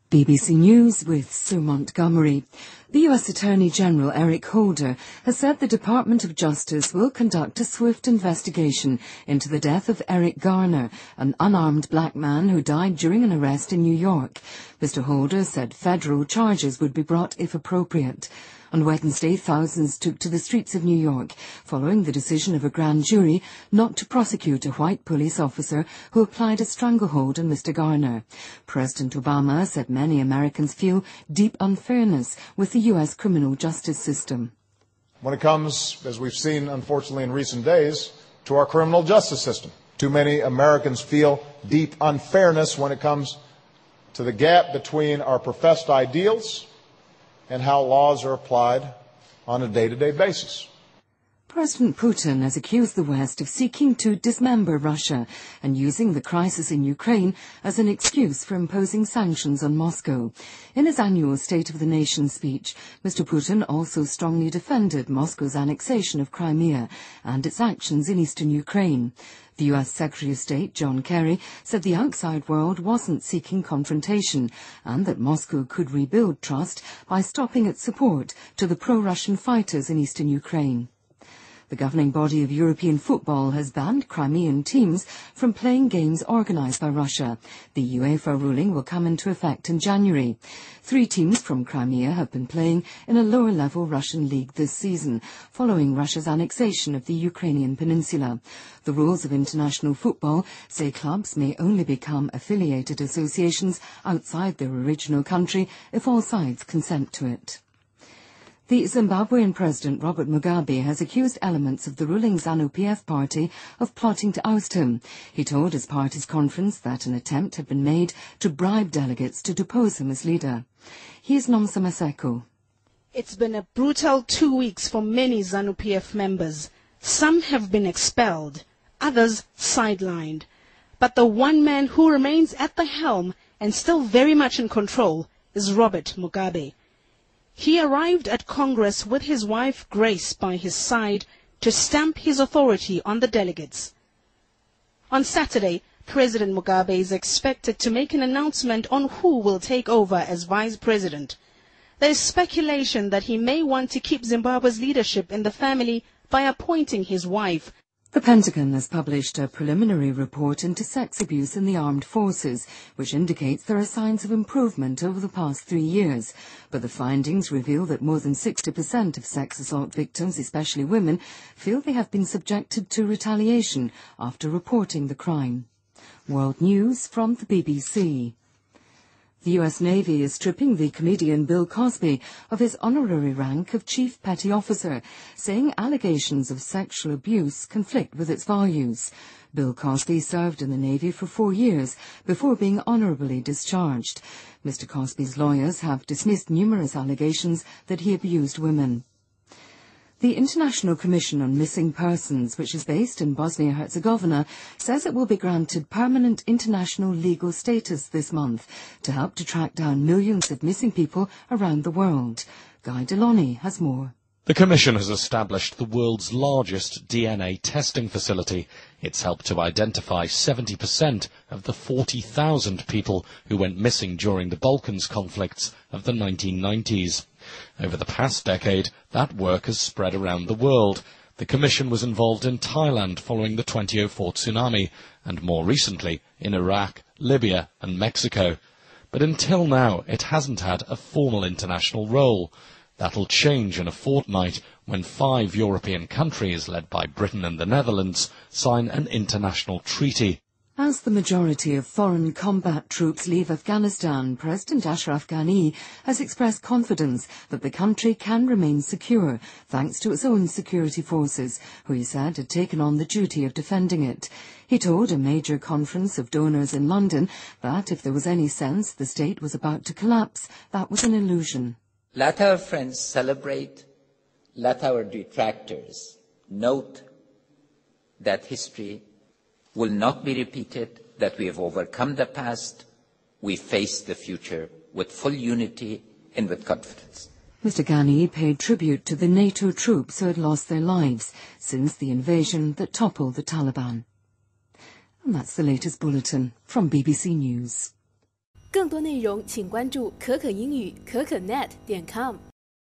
BBC News with Sue Montgomery. The U.S. Attorney General Eric Holder has said the Department of Justice will conduct a swift investigation into the death of Eric Garner, an unarmed black man who died during an arrest in New York. Mr. Holder said federal charges would be brought if appropriate. On Wednesday, thousands took to the streets of New York following the decision of a grand jury not to prosecute a white police officer who applied a stranglehold on Mr. Garner. President Obama said many Americans feel deep unfairness with the U.S. criminal justice system. When it comes, as we've seen unfortunately in recent days, to our criminal justice system, too many Americans feel deep unfairness when it comes to the gap between our professed ideals and how laws are applied on a day-to-day basis. President Putin has accused the West of seeking to dismember Russia and using the crisis in Ukraine as an excuse for imposing sanctions on Moscow. In his annual State of the Nation speech, Mr. Putin also strongly defended Moscow's annexation of Crimea and its actions in eastern Ukraine. The U.S. Secretary of State, John Kerry, said the outside world wasn't seeking confrontation and that Moscow could rebuild trust by stopping its support to the pro-Russian fighters in eastern Ukraine. The governing body of European football has banned Crimean teams from playing games organised by Russia. The UEFA ruling will come into effect in January. 3 teams from Crimea have been playing in a lower-level Russian league this season, following Russia's annexation of the Ukrainian peninsula. The rules of international football say clubs may only become affiliated associations outside their original country if all sides consent to it. The Zimbabwean President Robert Mugabe has accused elements of the ruling ZANU-PF party of plotting to oust him. He told his party's conference that an attempt had been made to bribe delegates to depose him as leader. Here's Nomsa Maseko. It's been a brutal 2 weeks for many ZANU-PF members. Some have been expelled, others sidelined. But the one man who remains at the helm and still very much in control is Robert Mugabe. He arrived at Congress with his wife Grace by his side to stamp his authority on the delegates. On Saturday, President Mugabe is expected to make an announcement on who will take over as vice president. There is speculation that he may want to keep Zimbabwe's leadership in the family by appointing his wife. The Pentagon has published a preliminary report into sex abuse in the armed forces, which indicates there are signs of improvement over the past 3 years. But the findings reveal that more than 60% of sex assault victims, especially women, feel they have been subjected to retaliation after reporting the crime. World News from the BBC. The U.S. Navy is stripping the comedian Bill Cosby of his honorary rank of Chief Petty Officer, saying allegations of sexual abuse conflict with its values. Bill Cosby served in the Navy for 4 years before being honorably discharged. Mr. Cosby's lawyers have dismissed numerous allegations that he abused women. The International Commission on Missing Persons, which is based in Bosnia-Herzegovina, says it will be granted permanent international legal status this month to help to track down millions of missing people around the world. Guy Deloney has more. The Commission has established the world's largest DNA testing facility. It's helped to identify 70% of the 40,000 people who went missing during the Balkans conflicts of the 1990s. Over the past decade, that work has spread around the world. The Commission was involved in Thailand following the 2004 tsunami, and more recently in Iraq, Libya and Mexico. But until now, it hasn't had a formal international role. That'll change in a fortnight when 5 European countries, led by Britain and the Netherlands, sign an international treaty. As the majority of foreign combat troops leave Afghanistan, President Ashraf Ghani has expressed confidence that the country can remain secure thanks to its own security forces, who he said had taken on the duty of defending it. He told a major conference of donors in London that if there was any sense the state was about to collapse, that was an illusion. Let our friends celebrate, let our detractors note that history will not be repeated, that we have overcome the past, we face the future with full unity and with confidence. Mr. Ghani paid tribute to the NATO troops who had lost their lives since the invasion that toppled the Taliban. And that's the latest bulletin from BBC News. 更多内容请关注可可英语可可net.com。